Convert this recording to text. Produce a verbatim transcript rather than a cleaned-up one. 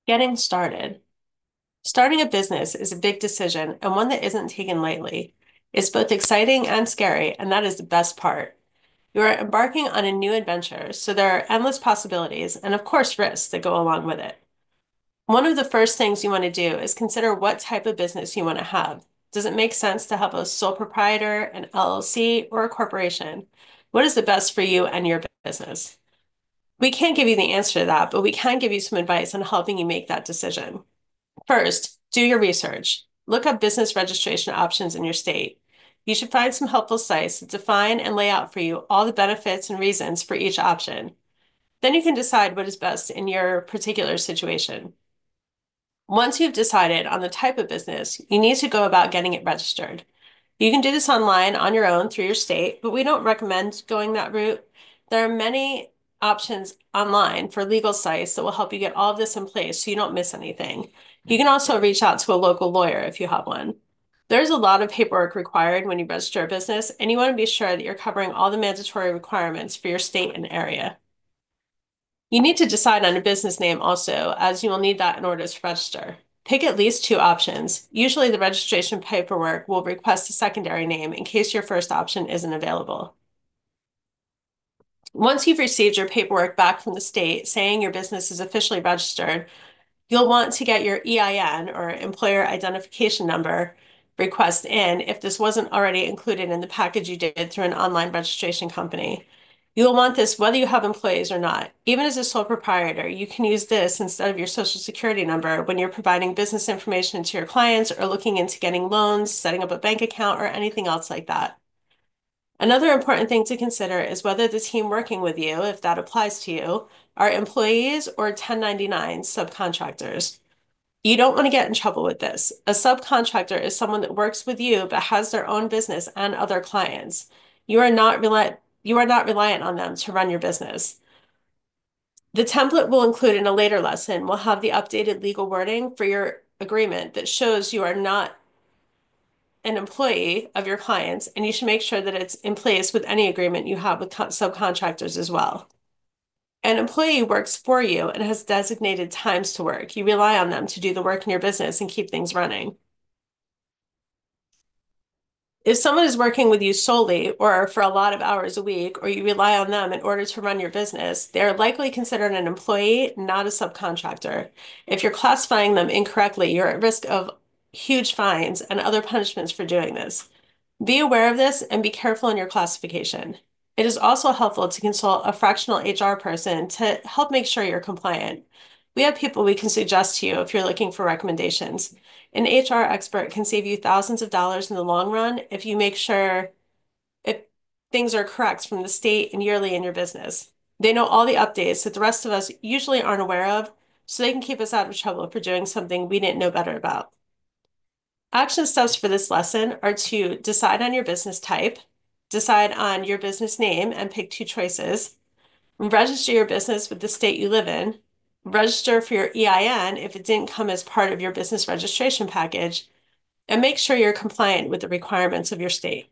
Getting started. Starting a business is a big decision and one that isn't taken lightly. It's both exciting and scary, and that is the best part. You are embarking on a new adventure, so there are endless possibilities and, of course, risks that go along with it. One of the first things you want to do is consider what type of business you want to have. Does it make sense to have a sole proprietor, an L L C, or a corporation? What is the best for you and your business? We can't give you the answer to that, but we can give you some advice on helping you make that decision. First, do your research. Look up business registration options in your state. You should find some helpful sites that define and lay out for you all the benefits and reasons for each option. Then you can decide what is best in your particular situation. Once you've decided on the type of business, you need to go about getting it registered. You can do this online on your own through your state, but we don't recommend going that route. There are many options online for legal sites that will help you get all of this in place so you don't miss anything. You can also reach out to a local lawyer if you have one. There's a lot of paperwork required when you register a business, and you want to be sure that you're covering all the mandatory requirements for your state and area. You need to decide on a business name also, as you will need that in order to register. Pick at least two options. Usually the registration paperwork will request a secondary name in case your first option isn't available. Once you've received your paperwork back from the state saying your business is officially registered, you'll want to get your E I N or Employer Identification Number request in if this wasn't already included in the package you did through an online registration company. You will want this whether you have employees or not. Even as a sole proprietor, you can use this instead of your social security number when you're providing business information to your clients or looking into getting loans, setting up a bank account, or anything else like that. Another important thing to consider is whether the team working with you, if that applies to you, are employees or ten ninety-nine subcontractors. You don't want to get in trouble with this. A subcontractor is someone that works with you but has their own business and other clients. You are not rely you are not reliant on them to run your business. The template we'll include in a later lesson will have the updated legal wording for your agreement that shows you are not an employee of your clients, and you should make sure that it's in place with any agreement you have with subcontractors as well. An employee works for you and has designated times to work. You rely on them to do the work in your business and keep things running. If someone is working with you solely or for a lot of hours a week, or you rely on them in order to run your business, they are likely considered an employee, not a subcontractor. If you're classifying them incorrectly, you're at risk of huge fines and other punishments for doing this. Be aware of this and be careful in your classification. It is also helpful to consult a fractional H R person to help make sure you're compliant. We have people we can suggest to you if you're looking for recommendations. An H R expert can save you thousands of dollars in the long run if you make sure if things are correct from the state and yearly in your business. They know all the updates that the rest of us usually aren't aware of, so they can keep us out of trouble for doing something we didn't know better about. Action steps for this lesson are to decide on your business type, decide on your business name and pick two choices, register your business with the state you live in, register for your E I N if it didn't come as part of your business registration package, and make sure you're compliant with the requirements of your state.